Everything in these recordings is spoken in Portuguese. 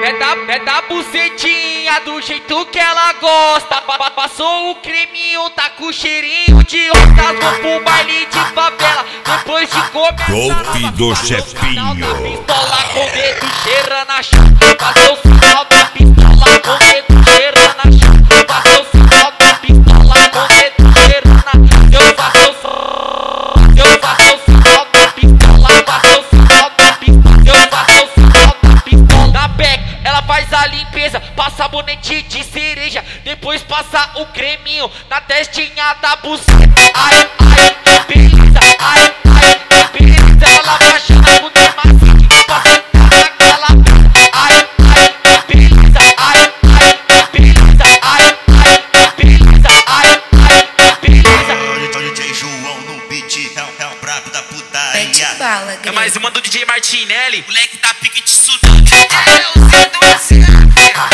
da bucetinha do jeito que ela gosta. Passou o creminho, tá com cheirinho de rosas. Vou pro baile de favela, depois de começar. Golpe do chefinho. Pistola com dedo, cheira na chapa. Fazer o sinal da pistola com dedo, cheira na chapa. Fazer o sinal da pistola com dedo, cheira na chapa. Eu faço o sinal da pistola, faço o sinal da pistola. Eu faço o sinal da pistola. Na back, ela faz a limpeza, passa sabonete de cereja, depois passa o creminho na testinha da buceta. Ai, ai, que beleza, ai, ai, que beleza. Ela vai achando muito macete pra sentar naquela pista. Ai, ai, que beleza, ai, ai, que beleza. Ai, ai, que beleza, ai, ai, que beleza. DJ João no beat, é o brabo da putaria. É mais uma do DJ Martinelli. Moleque tá pique de tsunami. É o Zé do SM.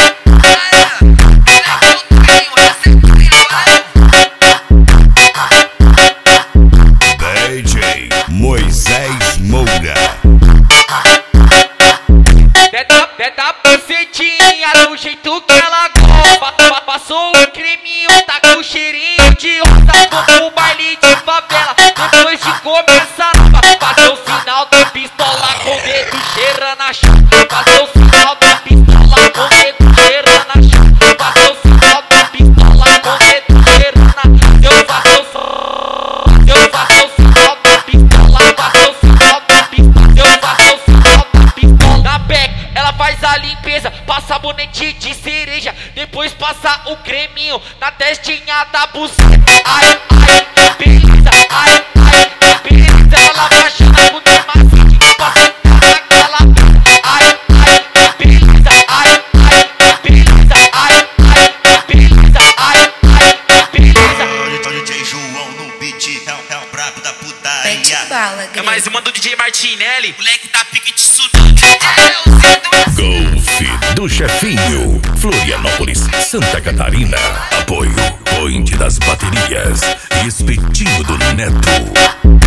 DJ Moisés Moura. Da bucetinha do jeito que ela gosta. Passou o creminho, tá com cheirinho de rosa. Vou pro baile de favela, depois de começar. Fazer o sinal da pistola com dedo, cheira na chapa. Fazer o sinal da pistola com dedo, cheira na chapa. Fazer o sinal da pistola com dedo, cheira na chapa. Eu faço o sinal da pistola, faço o sinal da pistola. Eu faço o sinal da pistola. Na back, ela faz a limpeza, passa sabonete de cereja, depois passa o creminho na testinha da buceta. Ai, ai, que beleza, ai, ai, que beleza. Ela vai achando muito macete pra sentar naquela pista. Ai, ai, que beleza, ai, ai, que beleza. Ai, ai, que beleza, ai, ai, que beleza. DJ João no beat, é o brabo da putaria. É mais uma do DJ Martinelli. Moleque tá pique de tsunami. É o Zé do Golpe do chefinho. Florianópolis, Santa Catarina. Apoio Point das Baterias. Espetinho do Neto.